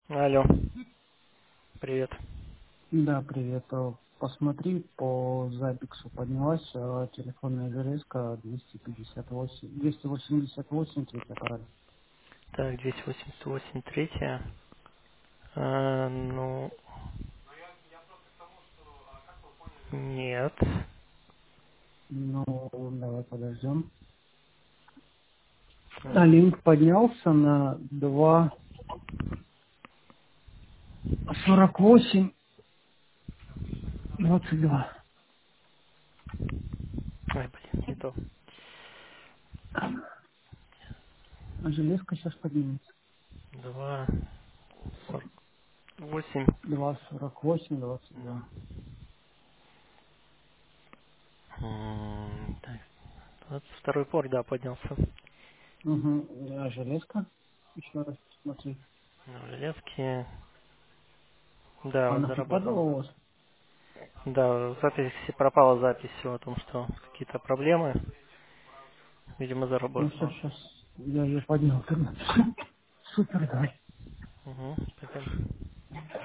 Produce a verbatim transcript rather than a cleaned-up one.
Алло, привет. Да, привет. Э, Посмотри, по запису поднялась э, телефонная железка двести пятьдесят восемь, двести восемьдесят восемь, третий аппарат. Так, двести восемьдесят восемь, третья. А, ну, нет. Ну, давай подождем. А М, линк поднялся на два сорок восемь двадцать два. Ой, блин, не то. А железка сейчас поднимется. Два сорок восемь. два сорок восемь двадцать М, два. м, Так, двадцать второй порт, да, поднялся. Угу. А железка? Еще раз посмотри. На железке. Да, вот Она не падала заработал. у вас? Да, в записи пропала запись о том, что какие-то проблемы. Видимо, Ну, сейчас, заработала. сейчас. Я ее поднял. Супер, давай. Угу, пойдем.